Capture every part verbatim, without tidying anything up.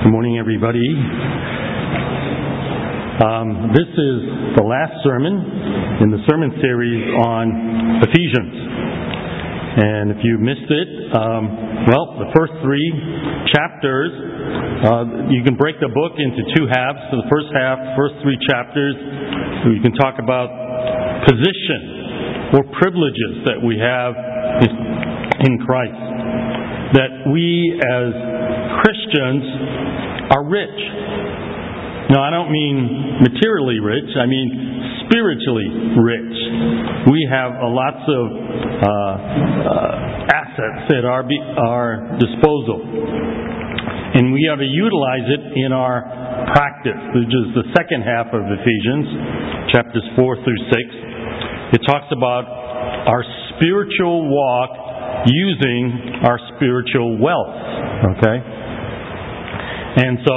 Good morning, everybody. Um, this is the last sermon in the sermon series on Ephesians. And if you missed it, um, well, the first three chapters, uh, you can break the book into two halves. So the first half, first three chapters, you can talk about position or privileges that we have in Christ. That we as Christians are rich. Now, I don't mean materially rich. I mean spiritually rich. We have a lots of uh, uh, assets at our be- our disposal, and we are to utilize it in our practice, which is the second half of Ephesians, chapters four through six. It talks about our spiritual walk using our spiritual wealth. Okay. And so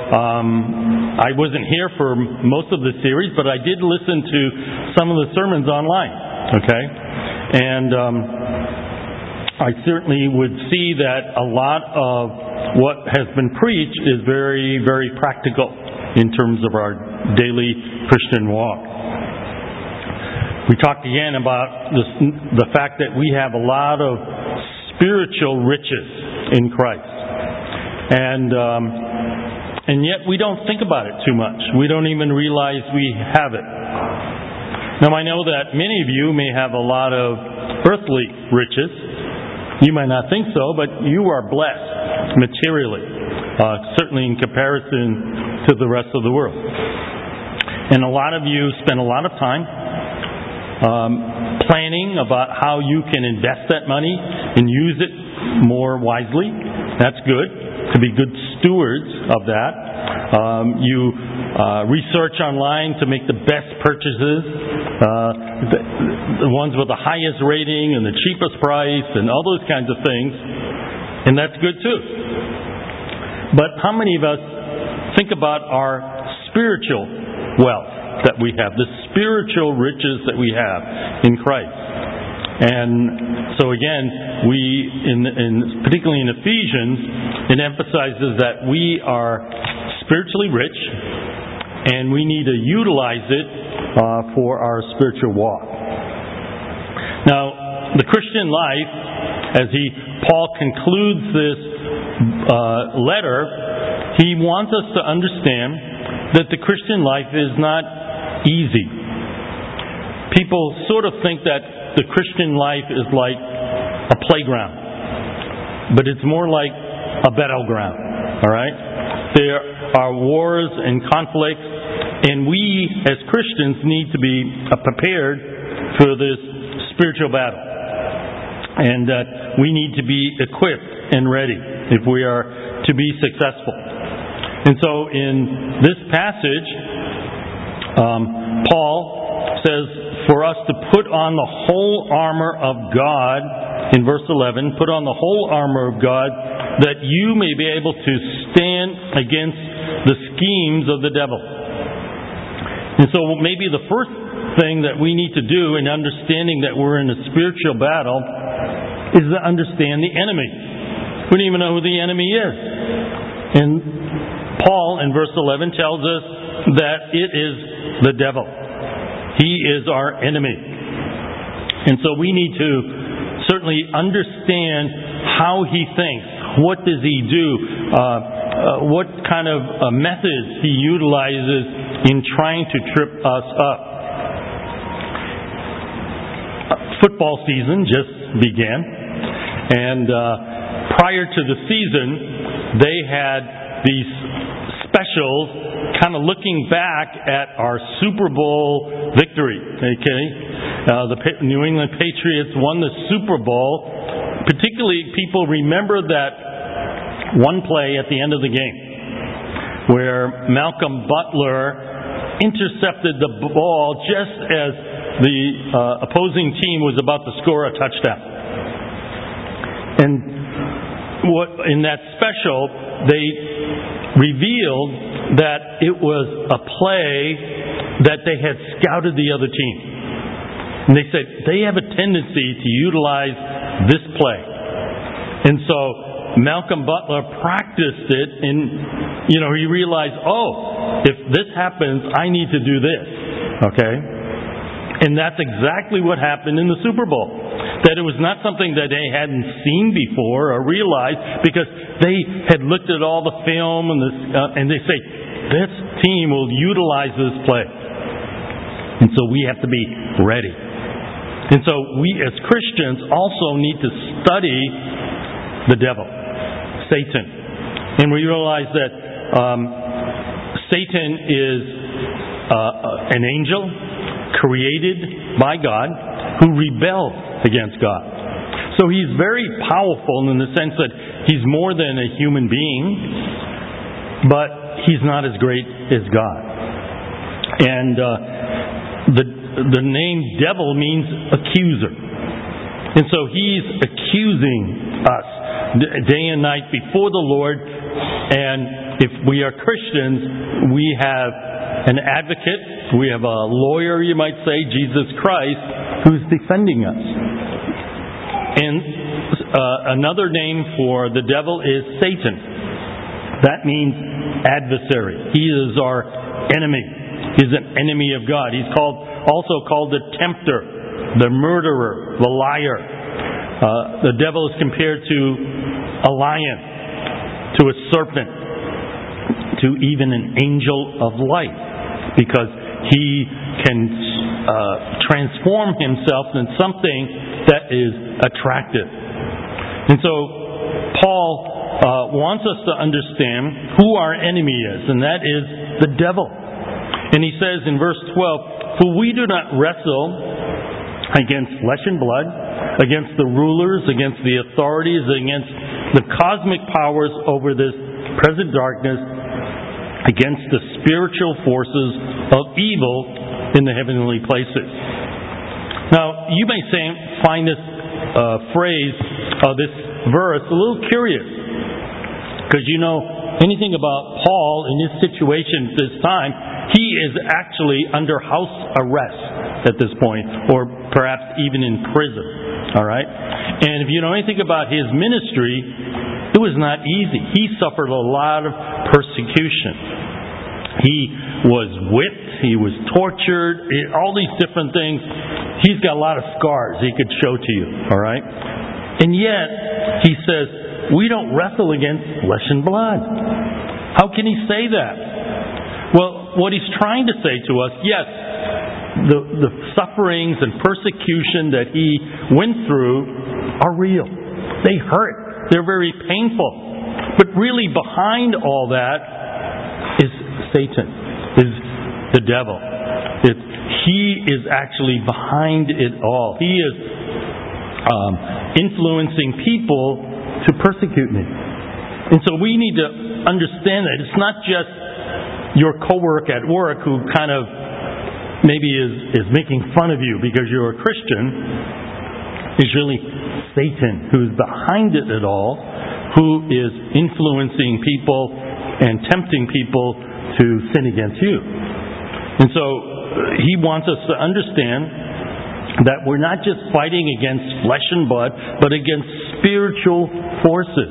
um, I wasn't here for most of the series, but I did listen to some of the sermons online. Okay, and um, I certainly would see that a lot of what has been preached is very, very practical in terms of our daily Christian walk. We talked again about this, the fact that we have a lot of spiritual riches in Christ. And um, and yet we don't think about it too much. We don't even realize we have it. Now, I know that many of you may have a lot of earthly riches. You might not think so, but you are blessed materially, uh, certainly in comparison to the rest of the world. And a lot of you spend a lot of time um, planning about how you can invest that money and use it more wisely. That's good. To be good stewards of that. Um, you uh, research online to make the best purchases, uh, the, the ones with the highest rating and the cheapest price and all those kinds of things. And that's good too. But how many of us think about our spiritual wealth that we have, the spiritual riches that we have in Christ? And so again, we, in, in particularly in Ephesians, it emphasizes that we are spiritually rich, and we need to utilize it uh, for our spiritual walk. Now, the Christian life, as he Paul concludes this uh, letter, he wants us to understand that the Christian life is not easy. People sort of think that the Christian life is like a playground, but it's more like a battleground. All right? There are wars and conflicts, and we as Christians need to be prepared for this spiritual battle, and that we need to be equipped and ready if we are to be successful. And so in this passage, um, Paul says for us to put on the whole armor of God, in verse eleven, put on the whole armor of God, that you may be able to stand against the schemes of the devil. And so maybe the first thing that we need to do in understanding that we're in a spiritual battle is to understand the enemy. We don't even know who the enemy is. And Paul, in verse eleven, tells us that it is the devil. He is our enemy. And so we need to certainly understand how he thinks. What does he do? Uh, uh, what kind of uh, methods he utilizes in trying to trip us up. Uh, football season just began. And uh, prior to the season, they had these specials kind of looking back at our Super Bowl victory. Okay, uh, the New England Patriots won the Super Bowl. Particularly, people remember that one play at the end of the game where Malcolm Butler intercepted the ball just as the uh, opposing team was about to score a touchdown. And what in that special, they revealed that it was a play that they had scouted the other team. And they said they have a tendency to utilize this play. And so Malcolm Butler practiced it in you know, he realized, oh, if this happens, I need to do this. Okay? And that's exactly what happened in the Super Bowl. That it was not something that they hadn't seen before or realized, because they had looked at all the film and, this, uh, and they say, this team will utilize this play. And so we have to be ready. And so we as Christians also need to study the devil, Satan. And we realize that um, Satan is uh, an angel created by God who rebelled against God. So he's very powerful in the sense that he's more than a human being, but he's not as great as God. And uh, the the name devil means accuser. And so he's accusing us day and night before the Lord. And if we are Christians, we have an advocate, we have a lawyer, you might say, Jesus Christ, who's defending us. And uh, another name for the devil is Satan. That means adversary. He is our enemy. He's an enemy of God. He's called also called the tempter, the murderer, the liar. Uh, the devil is compared to a lion, to a serpent, to even an angel of light, because he can uh, transform himself in something that is attractive. And so Paul uh, wants us to understand who our enemy is, and that is the devil. And he says in verse twelve, "For we do not wrestle against flesh and blood, against the rulers, against the authorities, against the cosmic powers over this present darkness, against the spiritual forces of evil in the heavenly places." Now, you may say, find this uh, phrase, uh, this verse, a little curious, because you know anything about Paul in his situation at this time, he is actually under house arrest at this point, or perhaps even in prison. All right? And if you know anything about his ministry, it was not easy. He suffered a lot of persecution. He was whipped, he was tortured, all these different things. He's got a lot of scars he could show to you. All right? And yet, he says, we don't wrestle against flesh and blood. How can he say that? Well, what he's trying to say to us, yes, the, the sufferings and persecution that he went through are real. They hurt. They're very painful. But really behind all that is Satan, is the devil. It's, he is actually behind it all. He is um, influencing people to persecute me. And so we need to understand that it's not just your coworker at work who kind of maybe is, is making fun of you because you're a Christian. It's really Satan who's behind it at all, who is influencing people and tempting people to sin against you. And so he wants us to understand that we're not just fighting against flesh and blood, but against spiritual forces.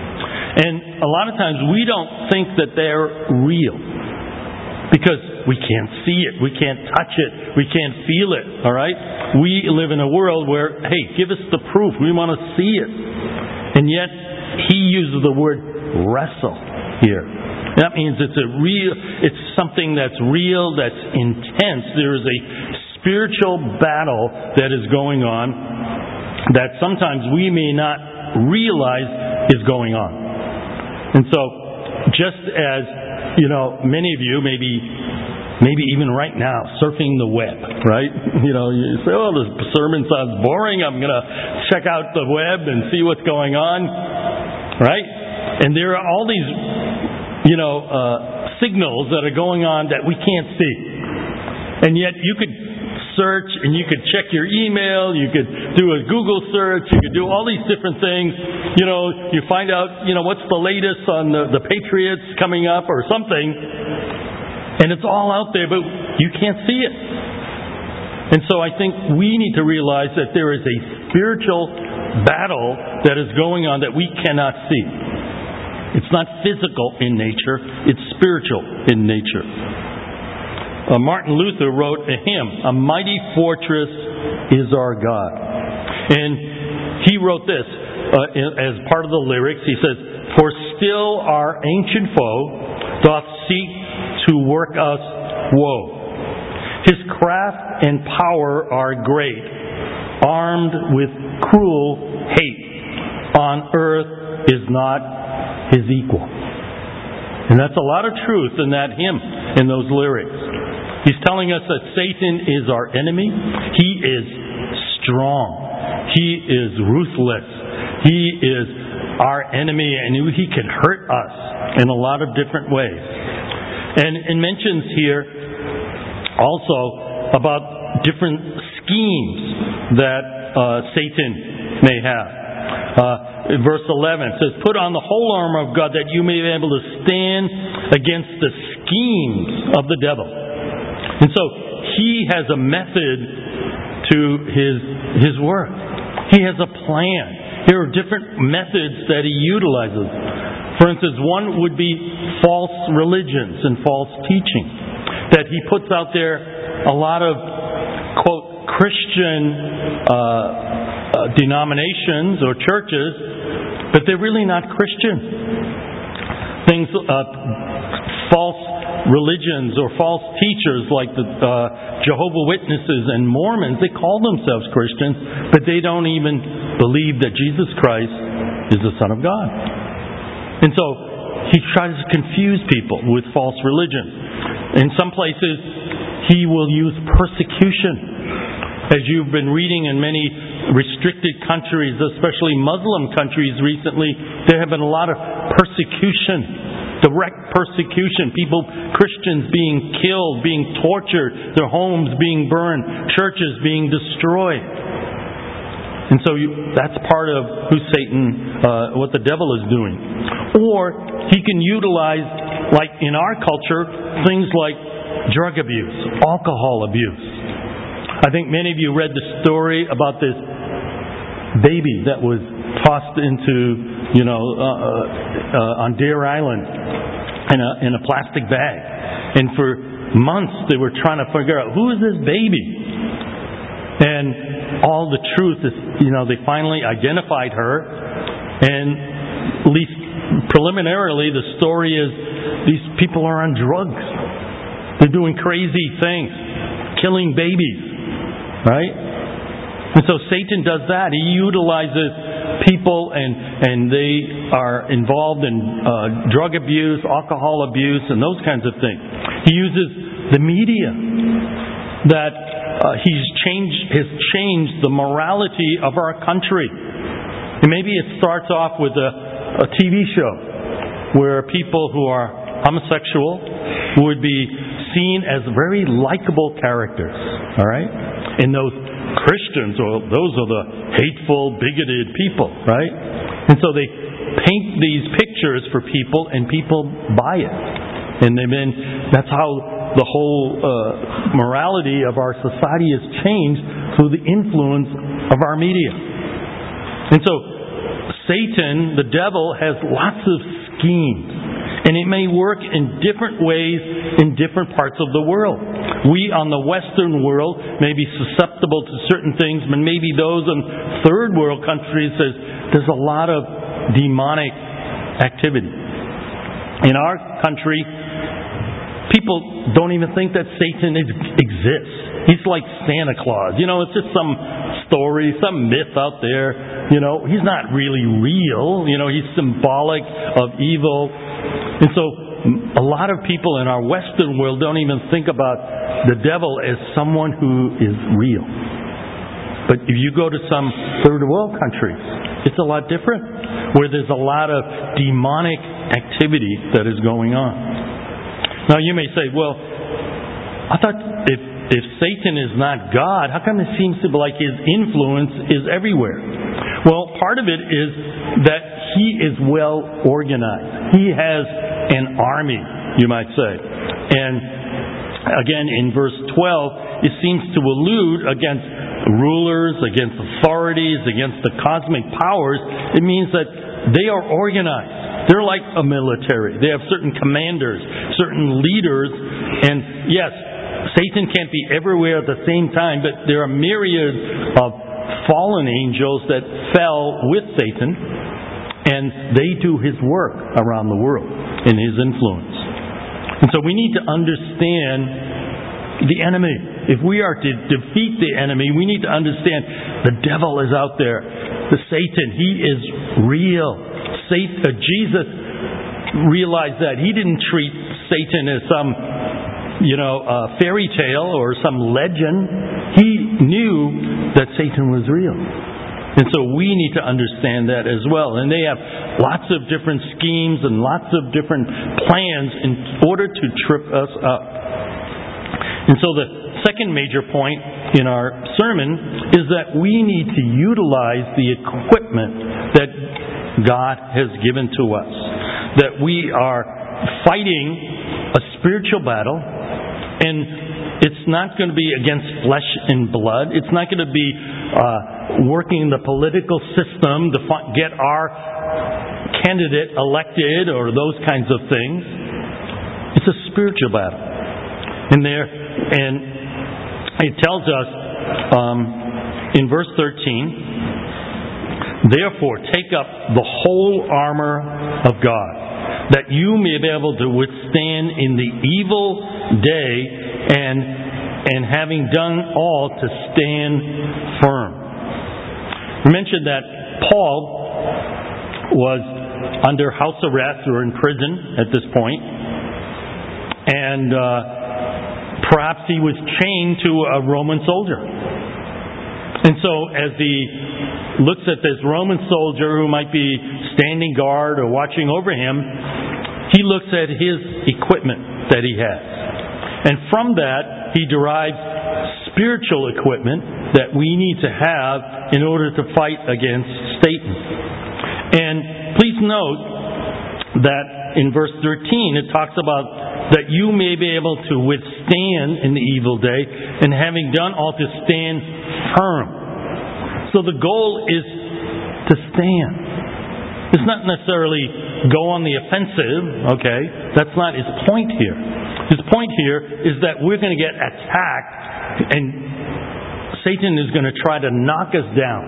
And a lot of times we don't think that they're real, because we can't see it, we can't touch it, we can't feel it, all right? We live in a world where, hey, give us the proof, we want to see it. And yet, he uses the word wrestle here. That means it's a real, it's something that's real, that's intense. There is a spiritual battle that is going on that sometimes we may not realize is going on. And so, just as you know, many of you, maybe maybe even right now, surfing the web, right? You know, you say, oh, this sermon sounds boring. I'm going to check out the web and see what's going on, right? And there are all these, you know, uh, signals that are going on that we can't see. And yet you could search and you could check your email, you could do a Google search, you could do all these different things. You know, you find out, you know, what's the latest on the, the Patriots coming up or something. And it's all out there, but you can't see it. And so I think we need to realize that there is a spiritual battle that is going on that we cannot see. It's not physical in nature, it's spiritual in nature. Uh, Martin Luther wrote a hymn, "A Mighty Fortress is Our God." And he wrote this uh, as part of the lyrics. He says, "For still our ancient foe doth seek to work us woe. His craft and power are great, armed with cruel hate. On earth is not his equal." And that's a lot of truth in that hymn, in those lyrics. He's telling us that Satan is our enemy. He is strong. He is ruthless. He is our enemy, and he can hurt us in a lot of different ways. And it mentions here also about different schemes that uh, Satan may have. Uh, verse eleven says, "Put on the whole armor of God that you may be able to stand against the schemes of the devil." And so he has a method to his his work. He has a plan. There are different methods that he utilizes. For instance, one would be false religions and false teaching. That he puts out there a lot of, quote, Christian uh, uh, denominations or churches, but they're really not Christian. Things, uh, false religions or false teachers like the uh, Jehovah's Witnesses and Mormons, they call themselves Christians, but they don't even believe that Jesus Christ is the Son of God. And so he tries to confuse people with false religion. In some places, he will use persecution. As you've been reading in many restricted countries, especially Muslim countries recently, there have been a lot of persecution, direct persecution. People, Christians being killed, being tortured, their homes being burned, churches being destroyed. And so you, that's part of who Satan, uh, what the devil is doing. Or he can utilize, like in our culture, things like drug abuse, alcohol abuse. I think many of you read the story about this baby that was tossed into, you know, uh, uh, on Deer Island in a in a plastic bag, and for months they were trying to figure out who is this baby. And all the truth is, you know, they finally identified her, and at least preliminarily the story is these people are on drugs. They're doing crazy things, killing babies. Right? And so Satan does that. He utilizes people and, and they are involved in uh, drug abuse, alcohol abuse, and those kinds of things. He uses the media that uh, he's changed, has changed the morality of our country. And maybe it starts off with a, a T V show where people who are homosexual would be seen as very likable characters. All right? And those Christians, or those are the hateful, bigoted people, right? And so they paint these pictures for people, and people buy it. And then that's how the whole uh, morality of our society has changed through the influence of our media. And so Satan, the devil, has lots of schemes. And it may work in different ways in different parts of the world. We on the Western world may be susceptible to certain things, but maybe those in third world countries, there's, there's a lot of demonic activity. In our country, people don't even think that Satan is, exists. He's like Santa Claus. You know, it's just some story, some myth out there. You know, he's not really real. You know, he's symbolic of evil. And so a lot of people in our Western world don't even think about the devil as someone who is real. But if you go to some third world countries, it's a lot different, where there's a lot of demonic activity that is going on. Now you may say, well, I thought if, if Satan is not God, how come it seems to be like his influence is everywhere? Well, part of it is that he is well organized. He has an army, you might say. And again, in verse twelve, it seems to allude against rulers, against authorities, against the cosmic powers. It means that they are organized. They're like a military. They have certain commanders, certain leaders, and yes, Satan can't be everywhere at the same time, but there are myriads of fallen angels that fell with Satan, and they do his work around the world in his influence. And so we need to understand the enemy. If we are to defeat the enemy, we need to understand the devil is out there. The Satan, he is real. Satan, uh, Jesus realized that. He didn't treat Satan as some, you know, uh, fairy tale or some legend. He knew that Satan was real. And so we need to understand that as well. And they have lots of different schemes and lots of different plans in order to trip us up. And so the second major point in our sermon is that we need to utilize the equipment that God has given to us. That we are fighting a spiritual battle, and it's not going to be against flesh and blood. It's not going to be uh, working the political system to fi- get our candidate elected or those kinds of things. It's a spiritual battle. And there, and it tells us um, in verse thirteen, therefore take up the whole armor of God, that you may be able to withstand in the evil day, and and having done all, to stand firm. We mentioned that Paul was under house arrest or in prison at this point, and uh, perhaps he was chained to a Roman soldier. And so as he looks at this Roman soldier who might be standing guard or watching over him, he looks at his equipment that he has. And from that, he derives spiritual equipment that we need to have in order to fight against Satan. And please note that in verse thirteen, it talks about that you may be able to withstand in the evil day, and having done all, to stand firm. So the goal is to stand. It's not necessarily go on the offensive, okay? That's not his point here. His point here is that we're going to get attacked, and Satan is going to try to knock us down.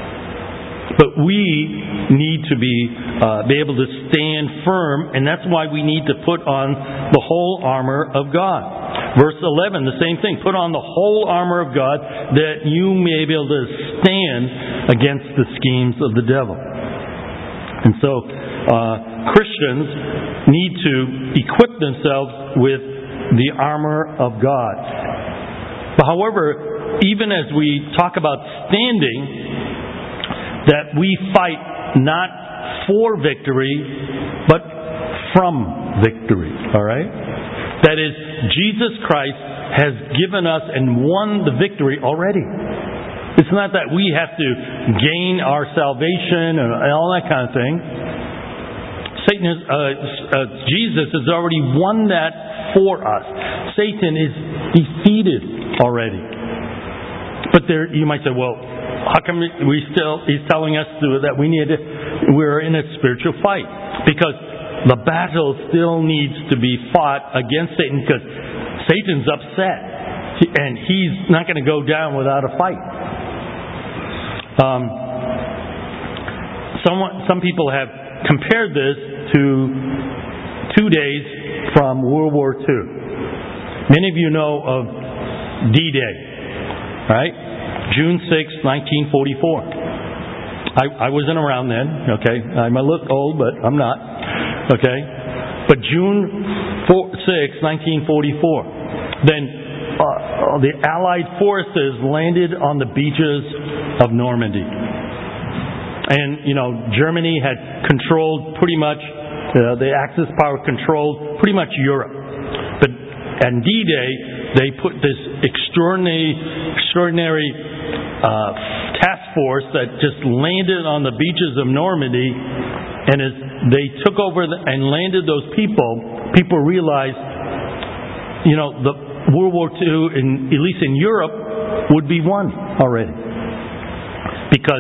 But we need to be uh, be able to stand firm, and that's why we need to put on the whole armor of God. Verse eleven, the same thing. Put on the whole armor of God, that you may be able to stand against the schemes of the devil. And so uh, Christians need to equip themselves with the armor of God. But however, even as we talk about standing, that we fight not for victory, but from victory. All right? That is, Jesus Christ has given us and won the victory already. It's not that we have to gain our salvation and all that kind of thing. Satan is, uh, uh, Jesus has already won that for us. Satan is defeated already. But there, you might say, well, how come we still? He's telling us to, that we need to, we're in a spiritual fight, because the battle still needs to be fought against Satan, because Satan's upset, and he's not going to go down without a fight. Um, someone, some people have compared this to two days from World War Two. Many of you know of D-Day, right? June sixth, nineteen forty-four. I, I wasn't around then, okay? I might look old, but I'm not, okay? But June sixth, nineteen forty-four. Then uh, the Allied forces landed on the beaches of Normandy. And, you know, Germany had controlled pretty much, uh, the Axis power controlled pretty much Europe. But on D-Day, they put this extraordinary, extraordinary uh, task force that just landed on the beaches of Normandy, and as they took over the, and landed those people, people realized, you know, the World War Two, in, at least in Europe, would be won already. Because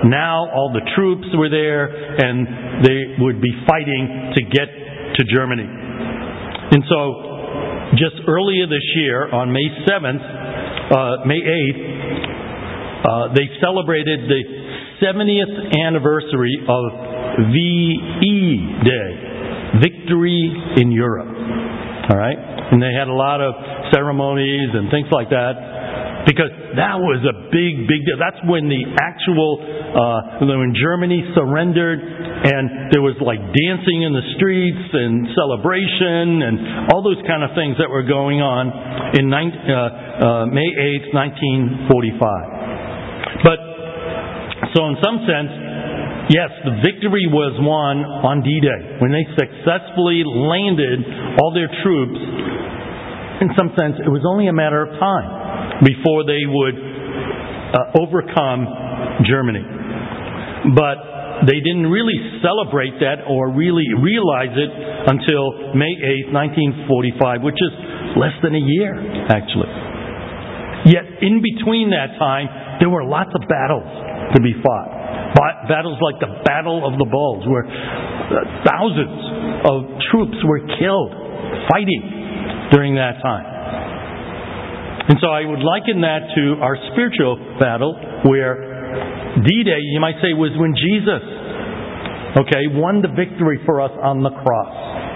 now all the troops were there, and they would be fighting to get to Germany. And so, just earlier this year, on May seventh, uh, May eighth, uh, they celebrated the seventieth anniversary of V E Day, Victory in Europe. All right? And they had a lot of ceremonies and things like that. Because that was a big, big deal. That's when the actual, uh, when Germany surrendered, and there was like dancing in the streets and celebration and all those kind of things that were going on in uh, uh, May eighth, nineteen forty-five. But, so in some sense, yes, the victory was won on D-Day, when they successfully landed all their troops. In some sense, it was only a matter of time before they would uh, overcome Germany. But they didn't really celebrate that or really realize it until May eighth, nineteen forty-five, which is less than a year, actually. Yet in between that time, there were lots of battles to be fought. Battles like the Battle of the Bulge, where thousands of troops were killed fighting during that time. And so I would liken that to our spiritual battle, where D-Day, you might say, was when Jesus, okay, won the victory for us on the cross.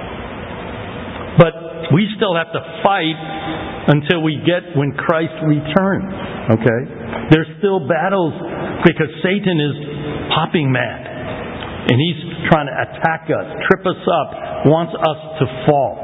But we still have to fight until we get when Christ returns, okay? There's still battles because Satan is hopping mad. And he's trying to attack us, trip us up, wants us to fall.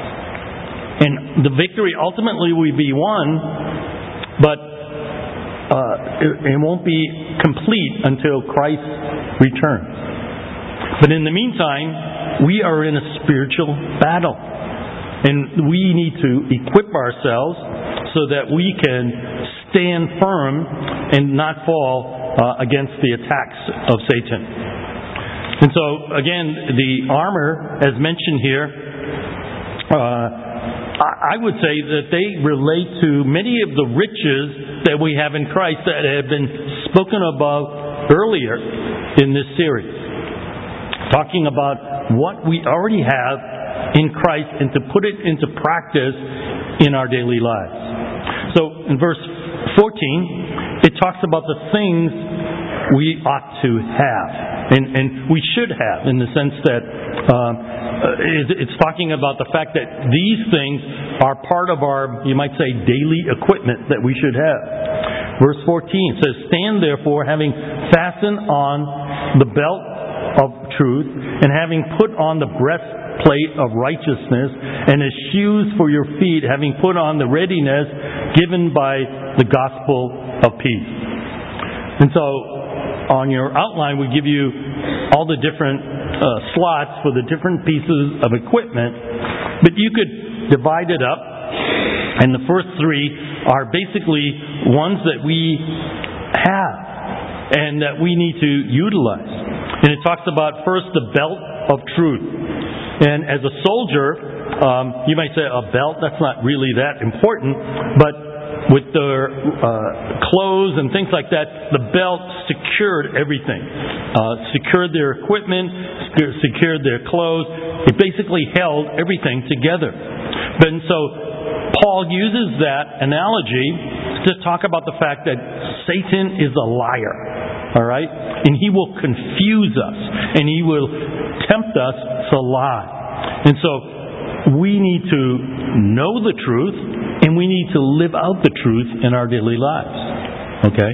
And the victory ultimately will be won, but uh, it, it won't be complete until Christ returns. But in the meantime, we are in a spiritual battle. And we need to equip ourselves so that we can stand firm and not fall uh, against the attacks of Satan. And so, again, the armor, as mentioned here, uh, I would say that they relate to many of the riches that we have in Christ that have been spoken about earlier in this series. Talking about what we already have in Christ and to put it into practice in our daily lives. So in verse fourteen, it talks about the things we ought to have. And, and we should have, in the sense that um, it's talking about the fact that these things are part of our, you might say, daily equipment that we should have. Verse fourteen says, "Stand therefore, having fastened on the belt of truth, and having put on the breastplate of righteousness, and as shoes for your feet, having put on the readiness given by the gospel of peace." And so, on your outline, we give you all the different uh, slots for the different pieces of equipment, but you could divide it up, and the first three are basically ones that we have and that we need to utilize. And it talks about first the belt of truth. And as a soldier, um, you might say a belt, that's not really that important, but with their uh, clothes and things like that, the belt secured everything. Uh, secured their equipment, secured their clothes. It basically held everything together. And so Paul uses that analogy to talk about the fact that Satan is a liar. All right? And he will confuse us. And he will tempt us to lie. And so we need to know the truth, and we need to live out the truth in our daily lives. Okay?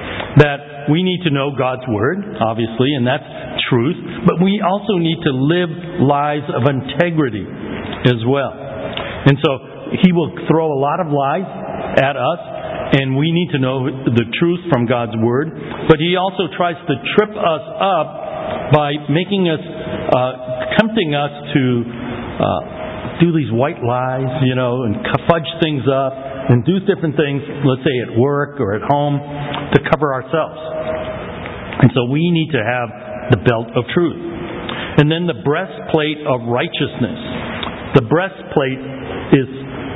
That we need to know God's Word, obviously, and that's truth. But we also need to live lives of integrity as well. And so he will throw a lot of lies at us, and we need to know the truth from God's Word. But he also tries to trip us up by making us, uh, tempting us to uh, do these white lies, you know, and fudge things up and do different things, let's say at work or at home, to cover ourselves. And so we need to have the belt of truth. And then the breastplate of righteousness. The breastplate is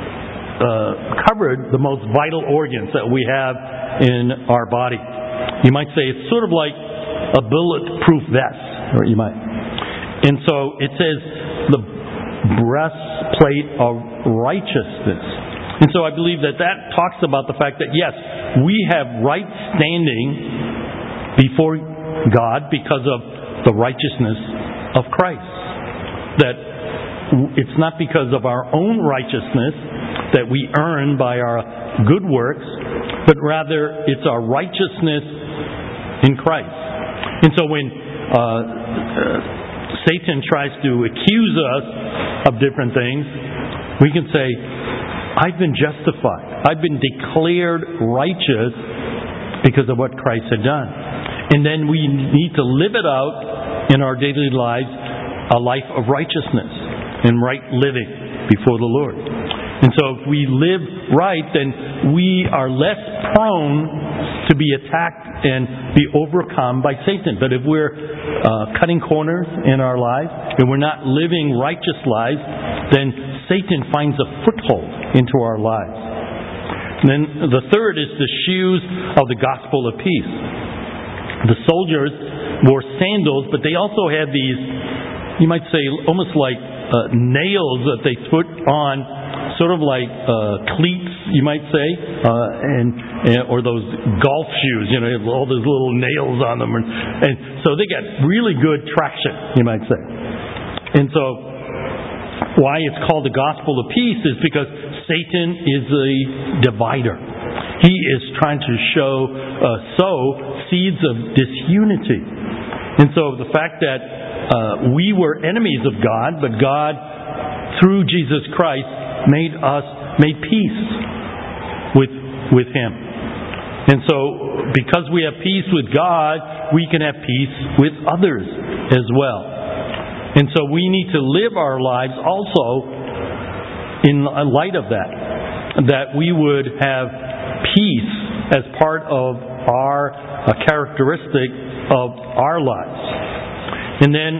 uh, covered the most vital organs that we have in our body. You might say it's sort of like a bulletproof vest, or you might. And so it says the breastplate of righteousness. And so I believe that that talks about the fact that, yes, we have right standing before God because of the righteousness of Christ. That it's not because of our own righteousness that we earn by our good works, but rather it's our righteousness in Christ. And so when uh, uh, Satan tries to accuse us of different things, we can say, I've been justified. I've been declared righteous because of what Christ had done. And then we need to live it out in our daily lives, a life of righteousness and right living before the Lord. And so if we live right, then we are less prone to be attacked and be overcome by Satan. But if we're uh, cutting corners in our lives and we're not living righteous lives, then Satan finds a foothold into our lives. And then the third is the shoes of the gospel of peace. The soldiers wore sandals, but they also had these, you might say, almost like uh, nails that they put on, sort of like uh, cleats, you might say, uh, and, and or those golf shoes. You know, they have all those little nails on them, and, and so they got really good traction, you might say. And so, why it's called the gospel of peace is because Satan is a divider. He is trying to show, uh, sow seeds of disunity. And so the fact that uh, we were enemies of God, but God, through Jesus Christ, made us, made peace with, with Him. And so, because we have peace with God, we can have peace with others as well. And so we need to live our lives also in light of that. That we would have peace as part of our uh, characteristic of our lives. And then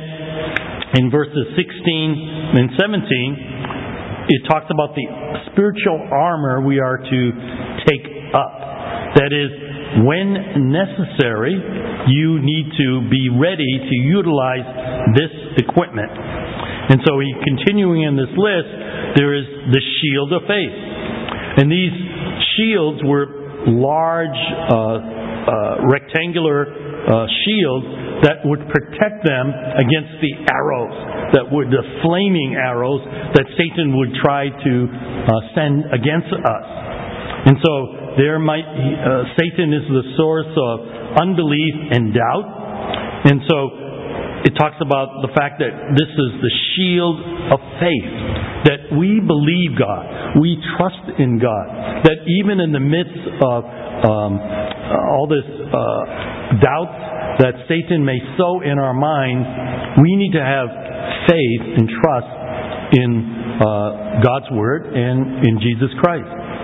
in verses sixteen and seventeen, it talks about the spiritual armor we are to take up. That is, when necessary, you need to be ready to utilize this equipment. And so, continuing in this list, there is the shield of faith. And these shields were large, uh, uh, rectangular uh, shields that would protect them against the arrows, that would the flaming arrows that Satan would try to uh, send against us. And so, there might uh, Satan is the source of unbelief and doubt, and so it talks about the fact that this is the shield of faith, that we believe God, we trust in God, that even in the midst of um, all this uh, doubt that Satan may sow in our minds, we need to have faith and trust in uh, God's Word and in Jesus Christ.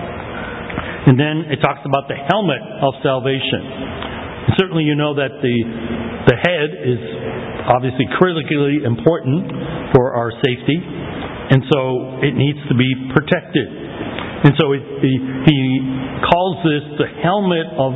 And then it talks about the helmet of salvation. And certainly you know that the the head is obviously critically important for our safety, and so it needs to be protected. And so it, he, he calls this the helmet of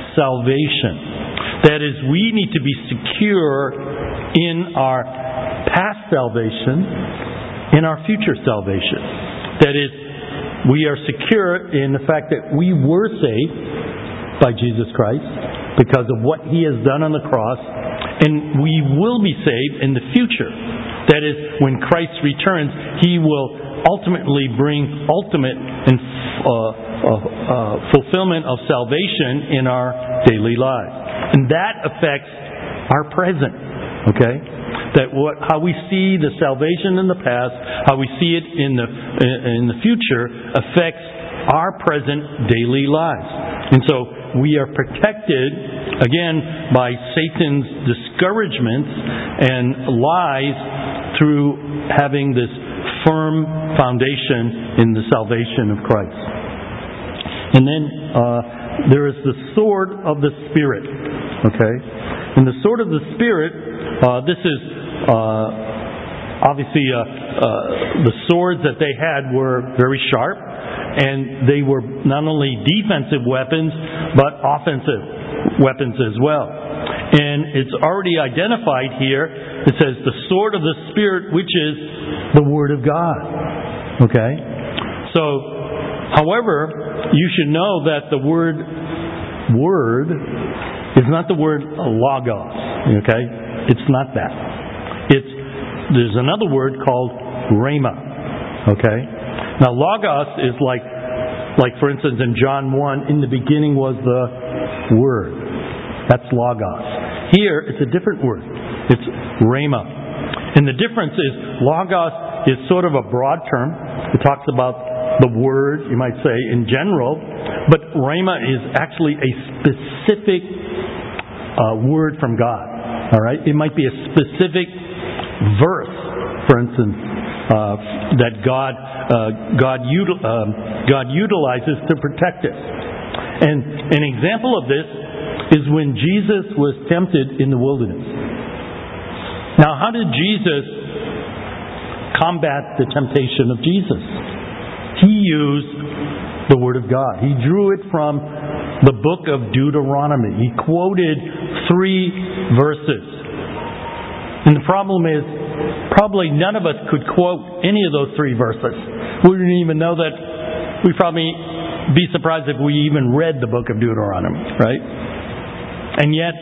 salvation. That is, we need to be secure in our past salvation, in our future salvation. That is, we are secure in the fact that we were saved by Jesus Christ because of what He has done on the cross, and we will be saved in the future. That is, when Christ returns, He will ultimately bring ultimate and uh, uh, uh, fulfillment of salvation in our daily lives. And that affects our present. Okay? That what, how we see the salvation in the past, how we see it in the in the future, affects our present daily lives. And so we are protected, again, by Satan's discouragements and lies through having this firm foundation in the salvation of Christ. And then uh, there is the sword of the Spirit. Okay? And the sword of the Spirit, uh, this is Uh, obviously, uh, uh, the swords that they had were very sharp, and they were not only defensive weapons, but offensive weapons as well. And it's already identified here. It says the sword of the Spirit, which is the Word of God. Okay? So, however, you should know that the word word is not the word logos. Okay? It's not that. It's there's another word called rhema. Okay? Now logos is like like for instance in John one, in the beginning was the Word. That's logos. Here it's a different word. It's rhema. And the difference is logos is sort of a broad term. It talks about the Word, you might say, in general. But rhema is actually a specific uh, word from God. All right? It might be a specific verse, for instance, uh, that God uh, God, util- uh, God utilizes to protect us. And an example of this is when Jesus was tempted in the wilderness. Now, how did Jesus combat the temptation of Jesus? He used the Word of God. He drew it from the book of Deuteronomy. He quoted three verses. And the problem is, probably none of us could quote any of those three verses. We wouldn't even know that. We'd probably be surprised if we even read the book of Deuteronomy, right? And yet,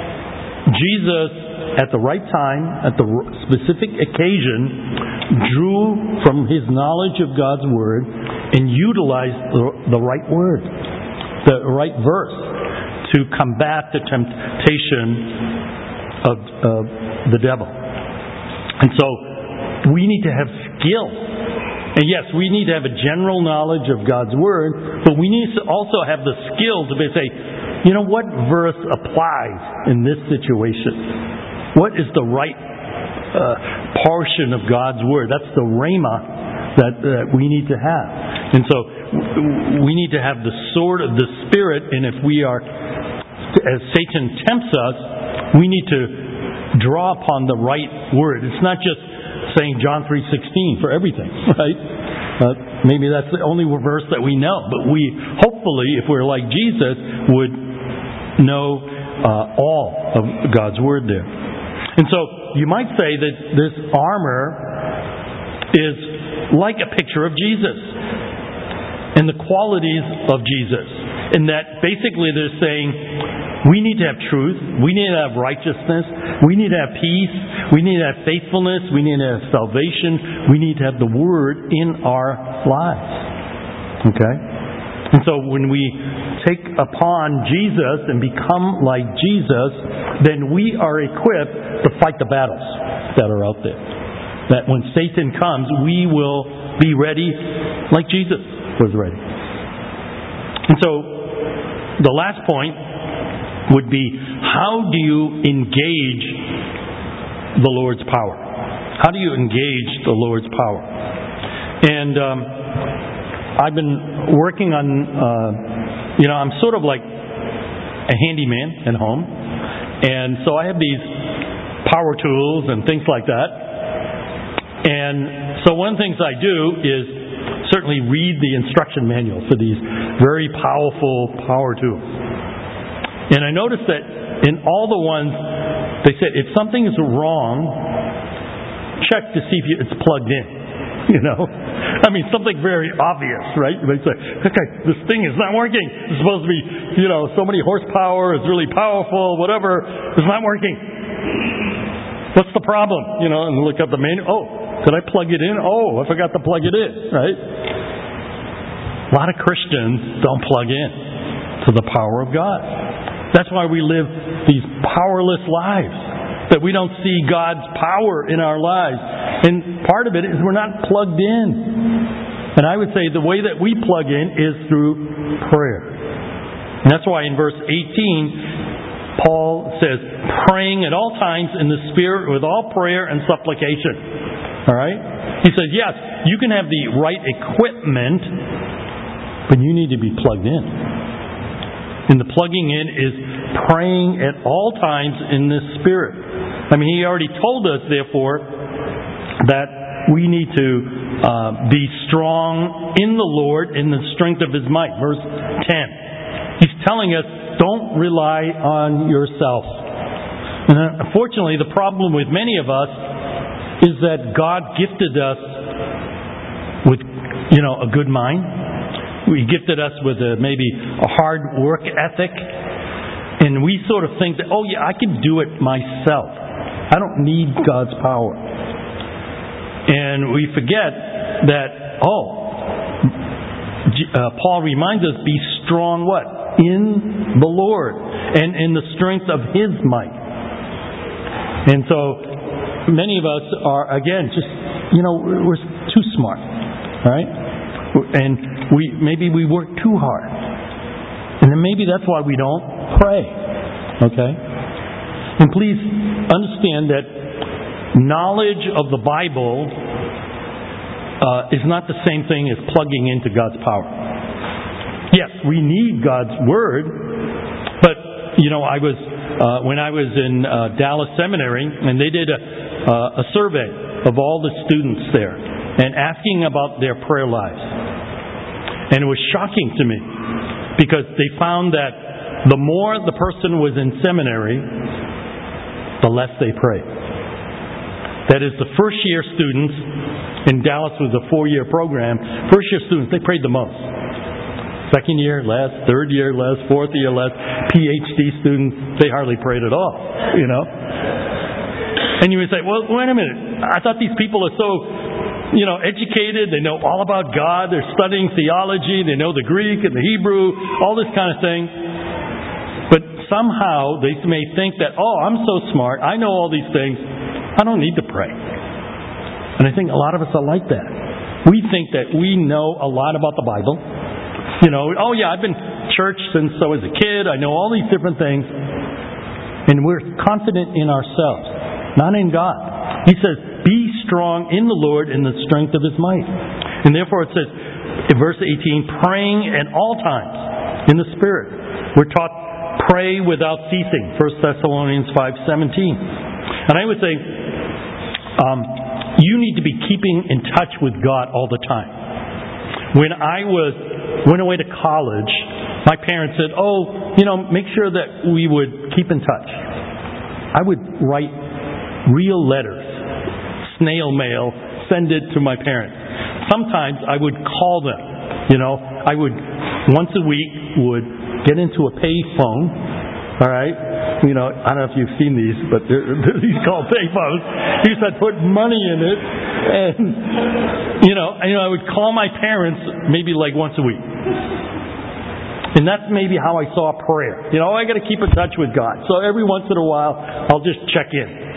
Jesus, at the right time, at the specific occasion, drew from His knowledge of God's Word and utilized the, the right word, the right verse, to combat the temptation of, of the devil. And so, we need to have skill. And yes, we need to have a general knowledge of God's Word, but we need to also have the skill to be, say, you know, what verse applies in this situation? What is the right uh, portion of God's Word? That's the rhema that uh, we need to have. And so we need to have the sword of the Spirit, and if we are, as Satan tempts us, we need to draw upon the right word. It's not just saying John three sixteen for everything, right? Uh, maybe that's the only verse that we know, but we hopefully, if we're like Jesus, would know uh, all of God's Word there. And so you might say that this armor is like a picture of Jesus and the qualities of Jesus. In that basically they're saying we need to have truth, we need to have righteousness, we need to have peace, we need to have faithfulness, we need to have salvation, we need to have the Word in our lives. Okay? And so when we take upon Jesus and become like Jesus, then we are equipped to fight the battles that are out there. That when Satan comes, we will be ready like Jesus was ready. And so the last point would be, how do you engage the Lord's power? How do you engage the Lord's power? And um, I've been working on, uh, you know, I'm sort of like a handyman at home. And so I have these power tools and things like that. And so one of the things I do is certainly read the instruction manual for these very powerful power tools. And I noticed that in all the ones, they said, if something is wrong, check to see if it's plugged in. You know? I mean, something very obvious, right? They say, okay, this thing is not working. It's supposed to be, you know, so many horsepower, it's really powerful, whatever. It's not working. What's the problem? You know, and look at the manual. Oh, did I plug it in? Oh, I forgot to plug it in, right? A lot of Christians don't plug in to the power of God. That's why we live these powerless lives. That we don't see God's power in our lives. And part of it is we're not plugged in. And I would say the way that we plug in is through prayer. And that's why in verse eighteen, Paul says, praying at all times in the Spirit with all prayer and supplication. Alright? He says, yes, you can have the right equipment, but you need to be plugged in. And the plugging in is praying at all times in the Spirit. I mean, he already told us, therefore, that we need to uh, be strong in the Lord in the strength of His might. Verse ten. He's telling us, don't rely on yourself. And unfortunately, the problem with many of us is that God gifted us with, you know, a good mind. He gifted us with a, maybe a hard work ethic. And we sort of think that, oh yeah, I can do it myself. I don't need God's power. And we forget that, oh, uh, Paul reminds us, be strong what? In the Lord and in the strength of His might. And so many of us are, again, just, you know, we're too smart. Right? And we maybe we work too hard. And then maybe that's why we don't pray. Okay? And please understand that knowledge of the Bible uh, is not the same thing as plugging into God's power. Yes, we need God's Word, but, you know, I was, uh, when I was in uh, Dallas Seminary, and they did a, uh, a survey of all the students there, and asking about their prayer lives. And it was shocking to me, because they found that the more the person was in seminary, the less they prayed. That is, the first year students, in Dallas was a four-year program, first year students, they prayed the most. Second year, less. Third year, less. Fourth year, less. P H D students, they hardly prayed at all, you know. And you would say, well, wait a minute. I thought these people are so, you know, educated. They know all about God. They're studying theology. They know the Greek and the Hebrew, all this kind of thing. But somehow they may think that, oh, I'm so smart. I know all these things. I don't need to pray. And I think a lot of us are like that. We think that we know a lot about the Bible. You know, oh yeah, I've been church since I was a kid. I know all these different things. And we're confident in ourselves, not in God. He says, be strong in the Lord in the strength of His might. And therefore it says, in verse eighteen, praying at all times in the Spirit. We're taught pray without ceasing. First Thessalonians five seventeen. And I would say, um, you need to be keeping in touch with God all the time. When I was went away to college, my parents said, oh, you know, make sure that we would keep in touch. I would write real letters, snail mail, send it to my parents. Sometimes I would call them. You know, I would, once a week, would get into a pay phone, all right? You know, I don't know if you've seen these, but they're, they're these called pay phones. You used to put money in it, and, you know, you know, I would call my parents maybe like once a week. And that's maybe how I saw prayer. You know, I got to keep in touch with God. So every once in a while, I'll just check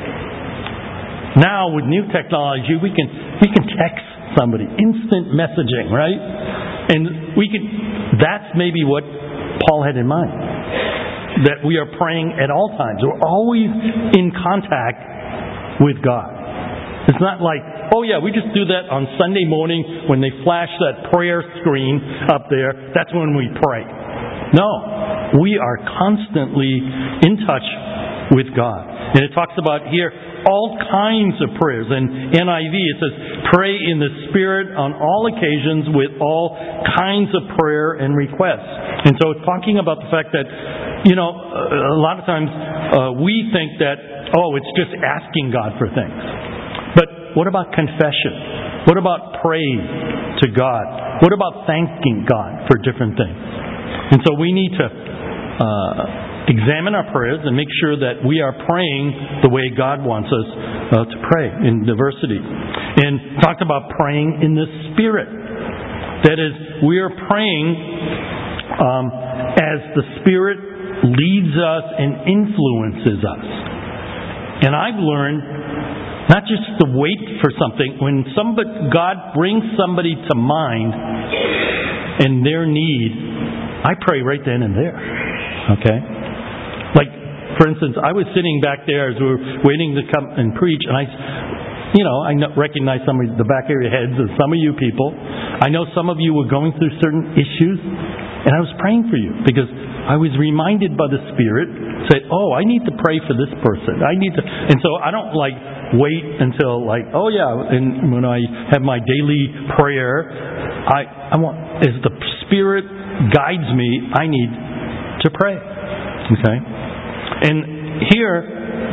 in. Now, with new technology, we can we can text somebody, instant messaging, right? And we can. That's maybe what Paul had in mind. That we are praying at all times. We're always in contact with God. It's not like, oh yeah, we just do that on Sunday morning when they flash that prayer screen up there. That's when we pray. No, we are constantly in touch with God. And it talks about here all kinds of prayers. In N I V it says, pray in the Spirit on all occasions with all kinds of prayer and requests. And so it's talking about the fact that, you know, a lot of times uh, we think that, oh, it's just asking God for things. But what about confession? What about praise to God? What about thanking God for different things? And so we need to uh, examine our prayers and make sure that we are praying the way God wants us uh, to pray in diversity. And talked about praying in the Spirit. That is, we are praying um, as the Spirit leads us and influences us. And I've learned not just to wait for something. When somebody, God brings somebody to mind and their need, I pray right then and there. Okay? Like, for instance, I was sitting back there as we were waiting to come and preach, and I, you know, I recognize some of the back area heads of some of you people. I know some of you were going through certain issues, and I was praying for you because I was reminded by the Spirit, say, oh, I need to pray for this person. I need to, and so I don't like wait until like, oh yeah, and when I have my daily prayer, I, I want, as the Spirit guides me, I need to pray. Okay? And here,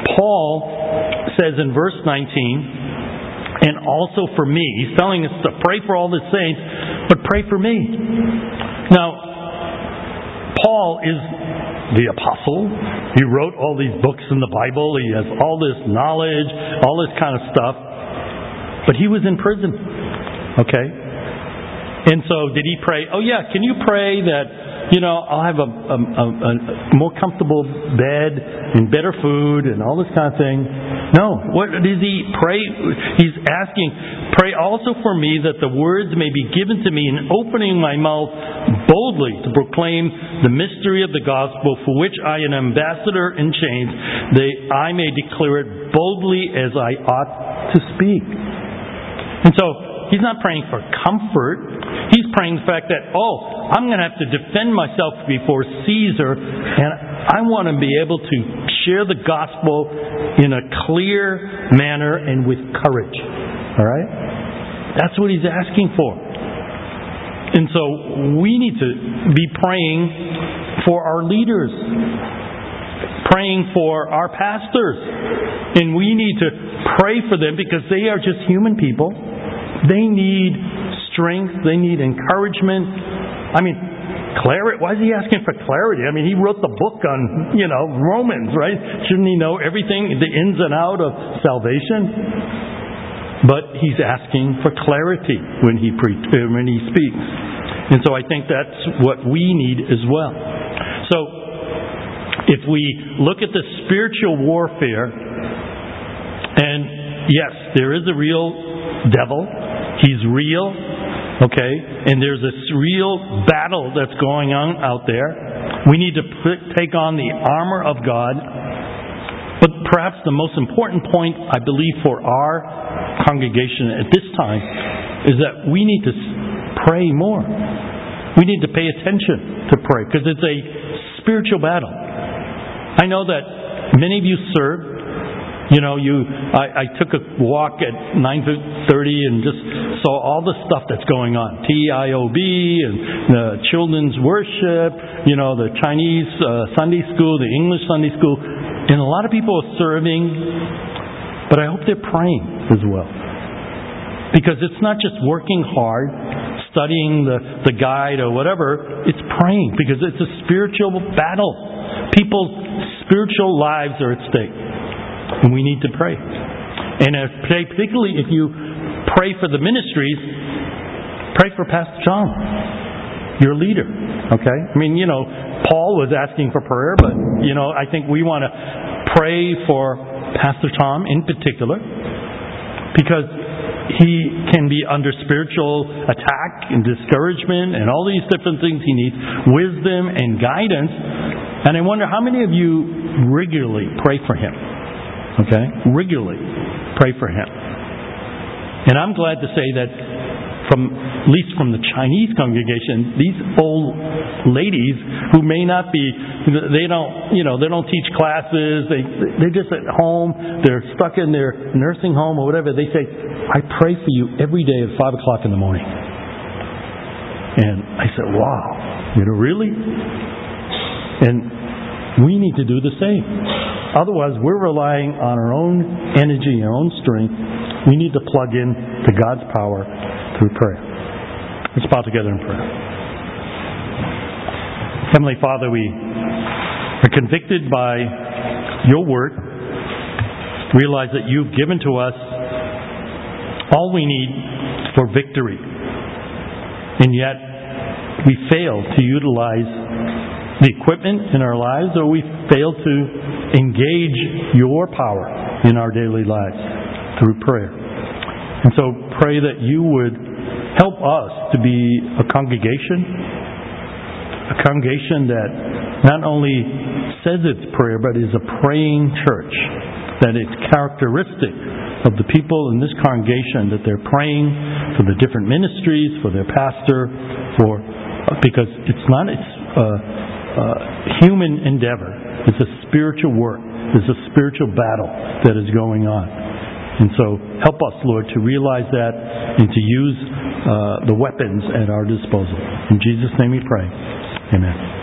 Paul says in verse nineteen, and also for me. He's telling us to pray for all the saints, but pray for me. Now, Paul is the apostle. He wrote all these books in the Bible. He has all this knowledge, all this kind of stuff. But he was in prison. Okay? And so did he pray, oh yeah, can you pray that, you know, I'll have a, a, a, a more comfortable bed and better food and all this kind of thing? No. What does he pray? He's asking, pray also for me that the words may be given to me in opening my mouth boldly to proclaim the mystery of the gospel, for which I am an ambassador in chains, that I may declare it boldly as I ought to speak. And so he's not praying for comfort. He's praying the fact that, oh, I'm going to have to defend myself before Caesar, and I want to be able to share the gospel in a clear manner and with courage. All right? That's what he's asking for. And so we need to be praying for our leaders, praying for our pastors, and we need to pray for them because they are just human people. They need strength. They need encouragement. I mean, clarity. Why is he asking for clarity? I mean, he wrote the book on, you know, Romans, right? Shouldn't he know everything, the ins and out of salvation? But he's asking for clarity when he pre- when he speaks. And so I think that's what we need as well. So if we look at the spiritual warfare, and yes, there is a real devil. He's real, okay? And there's this real battle that's going on out there. We need to put, take on the armor of God. But perhaps the most important point, I believe, for our congregation at this time is that we need to pray more. We need to pay attention to prayer because it's a spiritual battle. I know that many of you serve. You know, you. I, I took a walk at nine thirty and just saw all the stuff that's going on. T I O B and the children's worship, you know, the Chinese uh, Sunday school, the English Sunday school. And a lot of people are serving, but I hope they're praying as well. Because it's not just working hard, studying the, the guide or whatever. It's praying because it's a spiritual battle. People's spiritual lives are at stake. And we need to pray. And if, particularly if you pray for the ministries, pray for Pastor John, your leader. Okay? I mean, you know, Paul was asking for prayer, but, you know, I think we want to pray for Pastor Tom in particular because he can be under spiritual attack and discouragement and all these different things. He needs wisdom and guidance. And I wonder how many of you regularly pray for him? Okay? Regularly pray for him. And I'm glad to say that from, at least from the Chinese congregation, these old ladies who may not be, they don't, you know, they don't teach classes, they, they're just at home, they're stuck in their nursing home or whatever, they say, I pray for you every day at five o'clock in the morning. And I said, wow, you know, really? And we need to do the same. Otherwise, we're relying on our own energy, our own strength. We need to plug in to God's power through prayer. Let's bow together in prayer. Heavenly Father, we are convicted by your word. Realize that you've given to us all we need for victory. And yet, we fail to utilize the equipment in our lives, or we fail to engage your power in our daily lives through prayer. And so pray that you would help us to be a congregation, a congregation that not only says it's prayer, but is a praying church, that it's characteristic of the people in this congregation that they're praying for the different ministries, for their pastor, for because it's not it's uh, uh, human endeavor. It's a spiritual work. It's a spiritual battle that is going on. And so help us, Lord, to realize that and to use uh, the weapons at our disposal. In Jesus' name we pray. Amen.